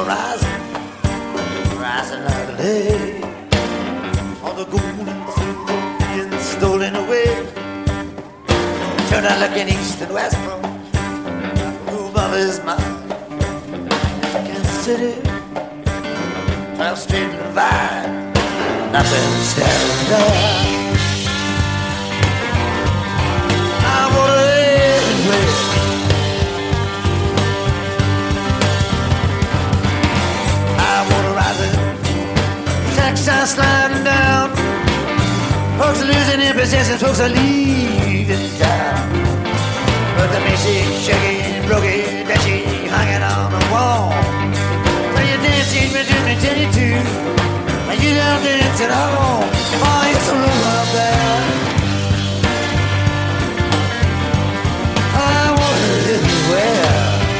rising, rising like a day. All the gold and silver being stolen away. Turn out looking east and west from whom of his mind. Kansas City, 12th Street and Vine, nothing standing there. I want to anywhere. I want to rise it. Texas sliding down. Folks are losing their possessions, folks are leaving town. But the music shaking, broken, dashy, hanging on the wall. When you're dancing between me, 22, and you don't dance at all. Oh, it's a room up there. I want to live anywhere.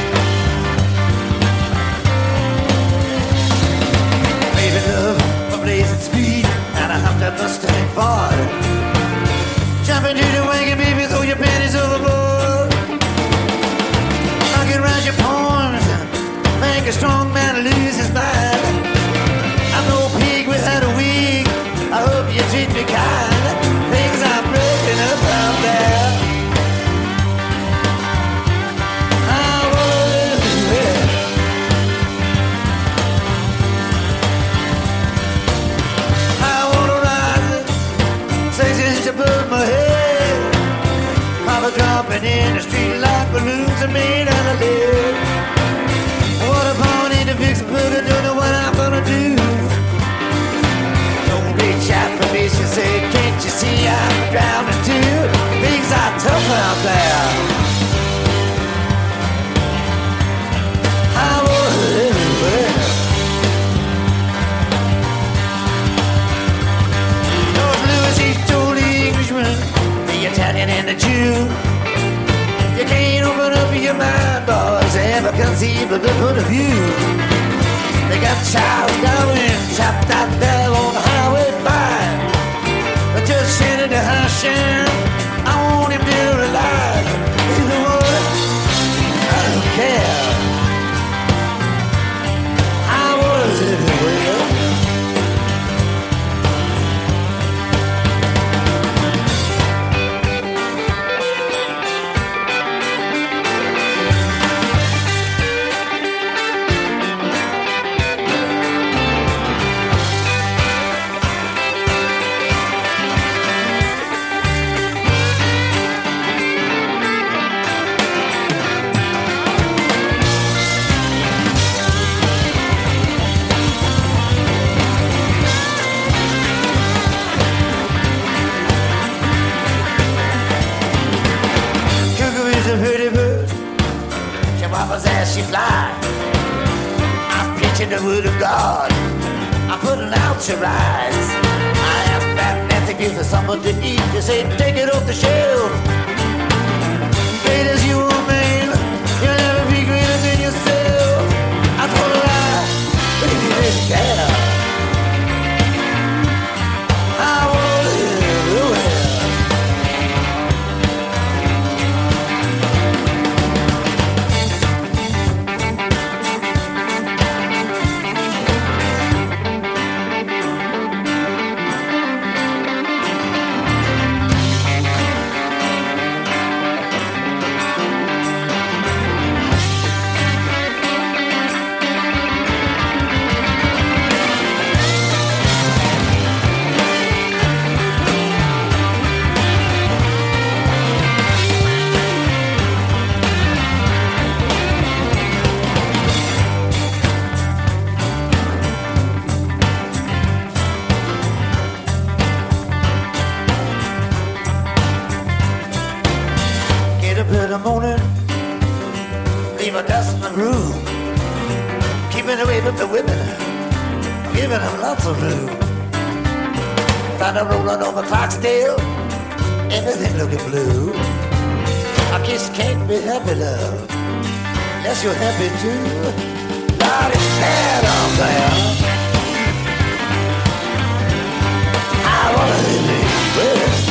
Baby love, a blazing speed, and I hopped that Mustang Ford. Jump into the wagon, baby, throw your panties overboard. Knock it around your poems, make a strong man lose his mind. I'm no pig without a wig, I hope you treat me kind. Things are breaking up out there. I wanna live anywhere. I wanna ride sexy above my head. Papa dropping in the street like balloons are made out of lead. What a pony to fix a booger, don't know what I'm gonna do. Don't reach out for me, she said, can't you see I'm drowning too? Things are tough out there. I wanna live anywhere. George Lewis, he told the Englishman, the Italian and the Jew, you can't open up your mind, boys, ever conceive of the point of view. They got Charles Darwin chopped out there on Highway 5. But just send it to Hashem, I want him dead or alive. Either one, I don't care. I was everywhere. As she fly, I'm preaching the word of God, I'm putting out your rise. I ask Fat Nancy give for something to eat. You say take it off the shelf. Great as you are, man, you'll never be greater than yourself. I told her but if you didn't care, I wanna live everywhere. In the morning, leave a dust in the room, keeping away from the women, giving them lots of room. Find a rolling over Foxdale, everything looking blue. I guess you can't be happy, love, unless you're happy too. Lord, it's bad out there. I wanna live anywhere.